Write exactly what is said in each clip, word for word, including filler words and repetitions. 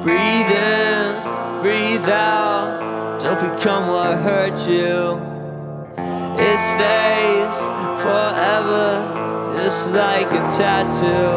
Breathe in, breathe out. Don't become what hurt you. It stays forever, just like a tattoo.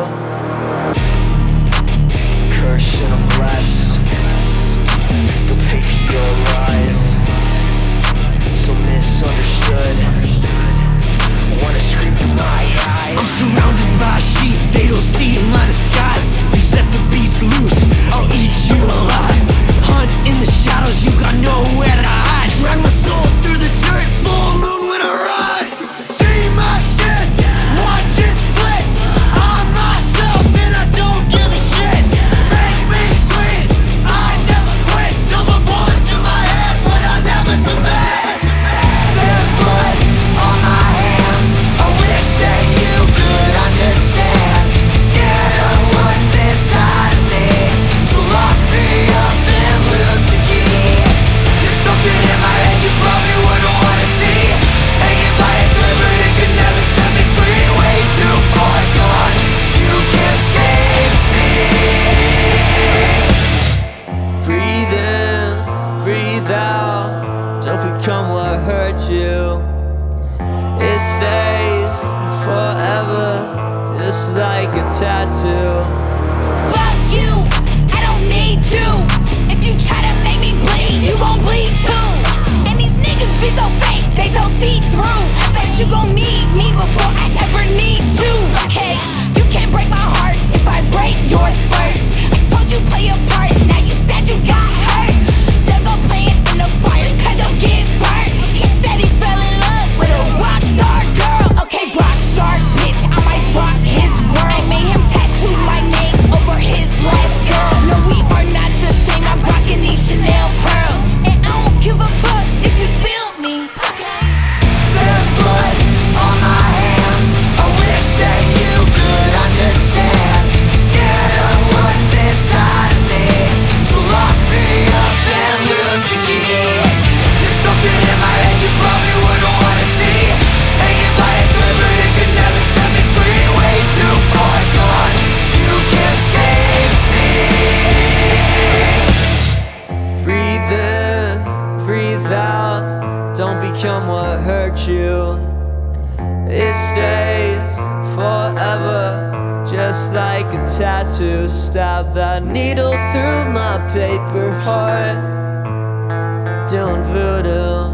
Cursed and I'm blessed. You'll pay for your lies. So misunderstood. I wanna scream in my eyes. I'm surrounded by sheep, they don't see in my disguise. You set the beast loose, I'll eat you alive. Hunt in the shadows, you got nowhere to hide. Drag my soul through the dirt, full moon when I rise. See my skin, watch it split. I'm myself and I don't give a shit. Make me bleed, I never quit. Silver bullet to my head, but I never submit. There's blood on my hands, I wish that you could understand. Scared of what's inside of me, so lock me up and lose the key. There's something in my head you probably wouldn't wanna see. Hanging by a thread but it could never set me free. Way too far gone, you can't save me. Breathe in, breathe out. Don't become what hurt you. It stays forever, just like a tattoo. Fuck you, I don't need you. If you try to make me bleed, you gon' bleed too. And these niggas be so fake, they so see-through. I bet you gon' need me before I ever need you. Okay, you can't break my heart if I break yours first. I told you play a part, now you said you got hurt. They'll go play it in the fire, cause you'll get burnt. He said he fell in love with a rock star girl. Okay, rock star bitch, I might rock his world. I made him tattoo my name over his last girl. No, we are not the same, I'm rocking these Chanel pearls. And I don't give a fuck if you feel me. There's blood on my hands, I wish that you could understand. Scared of what's inside of me, so lock me up and lose the key. There's something in my head you probably wouldn't wanna see. Hanging by a thread but it could never set me free. Way too far gone, you can't save me. Breathe in, breathe out. Don't become what hurt you. It stays forever, just like a tattoo. Stab that needle through my paper heart, doing voodoo.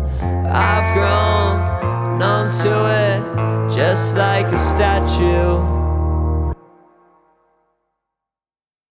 I've grown numb to it, just like a statue.